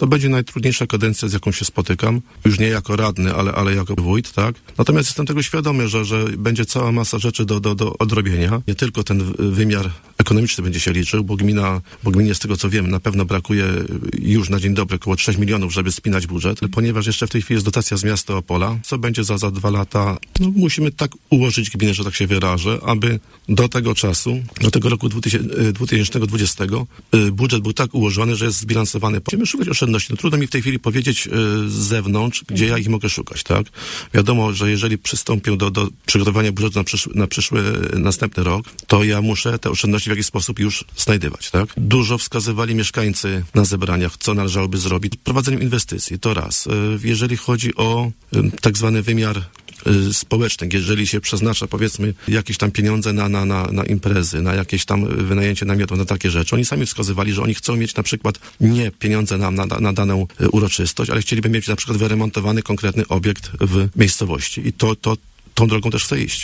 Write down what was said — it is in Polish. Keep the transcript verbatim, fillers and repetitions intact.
To będzie najtrudniejsza kadencja, z jaką się spotykam. Już nie jako radny, ale, ale jako wójt, tak? Natomiast jestem tego świadomy, że, że będzie cała masa rzeczy do, do, do odrobienia. Nie tylko ten wymiar ekonomiczny będzie się liczył, bo gmina, bo gminie z tego co wiem, na pewno brakuje już na dzień dobry około trzech milionów, żeby spinać budżet, ponieważ jeszcze w tej chwili jest dotacja z miasta Opola. Co będzie za, za dwa lata? No, musimy tak ułożyć gminę, że tak się wyrażę, aby do tego czasu, do tego roku dwa tysiące dwudziestego budżet był tak ułożony, że jest zbilansowany. Musimy szukać oszczędności. No, trudno mi w tej chwili powiedzieć z zewnątrz, gdzie ja ich mogę szukać, tak? Wiadomo, że jeżeli przystąpię do, do przygotowania budżetu na przyszły, na przyszły następny rok, to ja muszę te oszczędności w jakiś sposób już znajdywać, tak? Dużo wskazywali mieszkańcy na zebraniach, co należałoby zrobić. Prowadzeniem inwestycji, to raz. Jeżeli chodzi o tak zwany wymiar społeczny, jeżeli się przeznacza, powiedzmy, jakieś tam pieniądze na, na, na, na imprezy, na jakieś tam wynajęcie namiotów, na takie rzeczy. Oni sami wskazywali, że oni chcą mieć na przykład nie pieniądze na, na, na daną uroczystość, ale chcieliby mieć na przykład wyremontowany konkretny obiekt w miejscowości. I to, to tą drogą też chcę iść.